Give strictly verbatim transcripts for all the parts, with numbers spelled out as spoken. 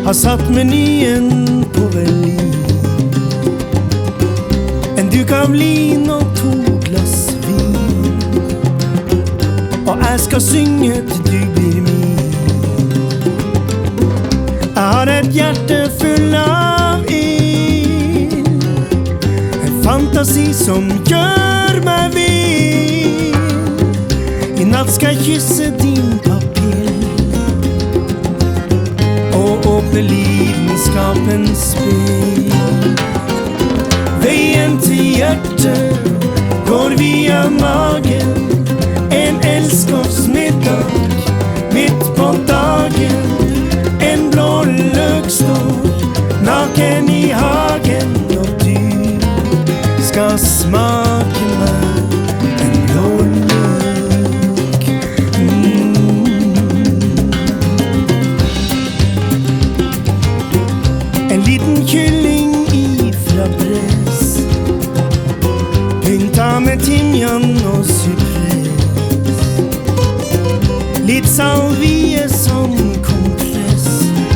har satt menyen på Berlin. En duk av lin og to glass vin, og jeg skal synge til du blir min. Jeg har et hjerte full av ild, en fantasi som gjør meg vill. I natt skal jeg kysse din papill og åpne lidenskapens spill. Veien til hjertet går via magen, en elskovsmiddag midt på dagen. En blå løk står naken i hagen, og du skal smake meg en blå løk. mm. En liten kylling ifra Bress, pynta med timjan og cypress, litt salvie som kompress,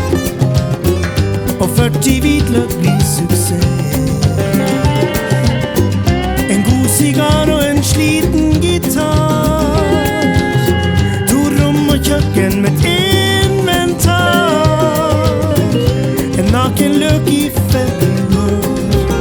og førti hvitløk blir suksess. En god sigar og en sliten gitar, to rom og kjøkken med inventar. En naken løk i februar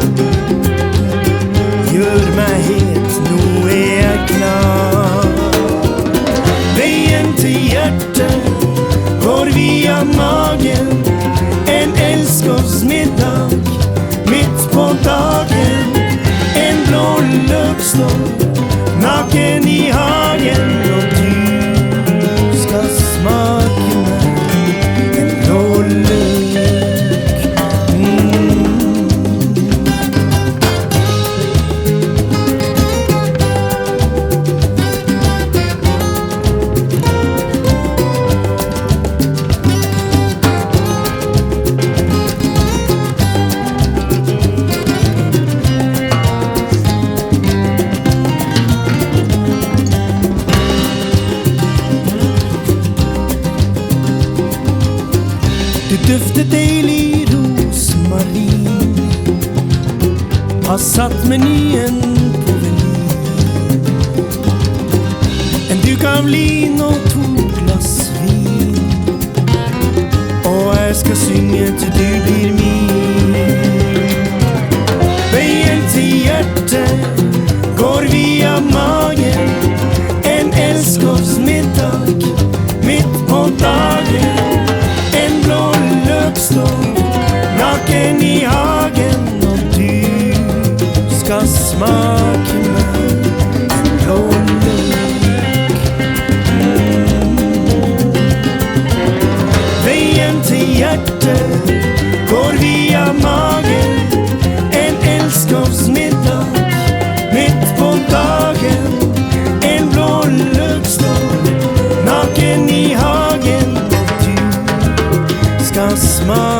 gjør meg het, nå er jeg klar. Veien til hjertet går via magen, en elskovsmiddag midt på dagen. En blå løk står naken i hagen, og du skal smake meg en blå løk. mm. Du dufter deilig rosmarin, har satt menyen på Berlin. En duk av lin og to glass vin, og jeg skal synge til du blir min. Veien til hjertet går via magen, en elskovsmiddag midt på dagen. En blå løk står naken i hagen, og du skal smake meg en blå løk. mm. Veien til hjertet går via magen, en elskovsmiddag midt på dagen. En blå løk står naken i hagen, skal smake